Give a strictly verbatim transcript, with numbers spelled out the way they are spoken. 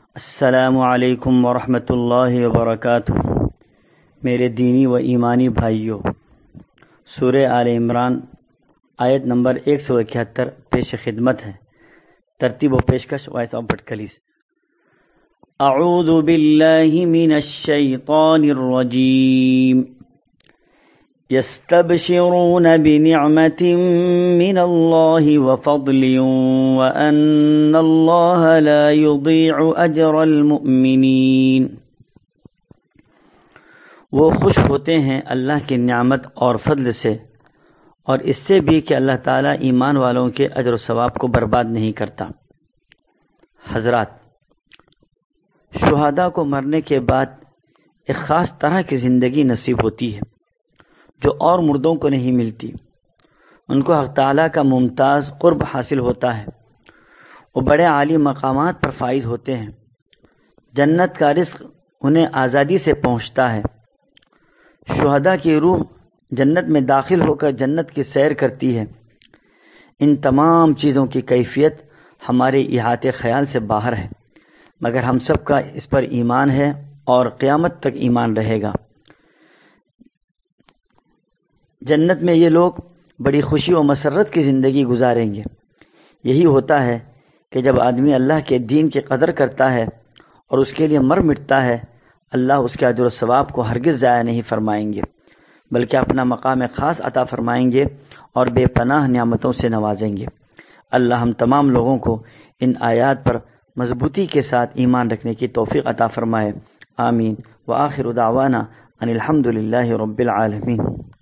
السلام علیکم ورحمۃ اللہ وبرکاتہ۔ میرے دینی و ایمانی بھائیوں، سورہ آل عمران آیت نمبر ایک سو اکہتر پیش خدمت ہے۔ ترتیب و پیشکش وائس آف بٹکلیس۔ اعوذ باللہ من الشیطان الرجیم۔ يستبشرون بنعمة من الله وفضل وأن الله لا يضيع أجر المؤمنين۔ وہ خوش ہوتے ہیں اللہ کی نعمت اور فضل سے، اور اس سے بھی کہ اللہ تعالیٰ ایمان والوں کے اجر و ثواب کو برباد نہیں کرتا۔ حضرات، شہداء کو مرنے کے بعد ایک خاص طرح کی زندگی نصیب ہوتی ہے جو اور مردوں کو نہیں ملتی۔ ان کو حق تعالیٰ کا ممتاز قرب حاصل ہوتا ہے، وہ بڑے عالی مقامات پر فائز ہوتے ہیں، جنت کا رزق انہیں آزادی سے پہنچتا ہے۔ شہداء کی روح جنت میں داخل ہو کر جنت کی سیر کرتی ہے۔ ان تمام چیزوں کی کیفیت ہمارے احاطے خیال سے باہر ہے، مگر ہم سب کا اس پر ایمان ہے اور قیامت تک ایمان رہے گا۔ جنت میں یہ لوگ بڑی خوشی و مسرت کی زندگی گزاریں گے۔ یہی ہوتا ہے کہ جب آدمی اللہ کے دین کی قدر کرتا ہے اور اس کے لیے مر مٹتا ہے، اللہ اس کے اجر و ثواب کو ہرگز ضائع نہیں فرمائیں گے، بلکہ اپنا مقام خاص عطا فرمائیں گے اور بے پناہ نعمتوں سے نوازیں گے۔ اللہ ہم تمام لوگوں کو ان آیات پر مضبوطی کے ساتھ ایمان رکھنے کی توفیق عطا فرمائے۔ آمین۔ وآخر دعوانا ان الحمد للہ رب العالمین۔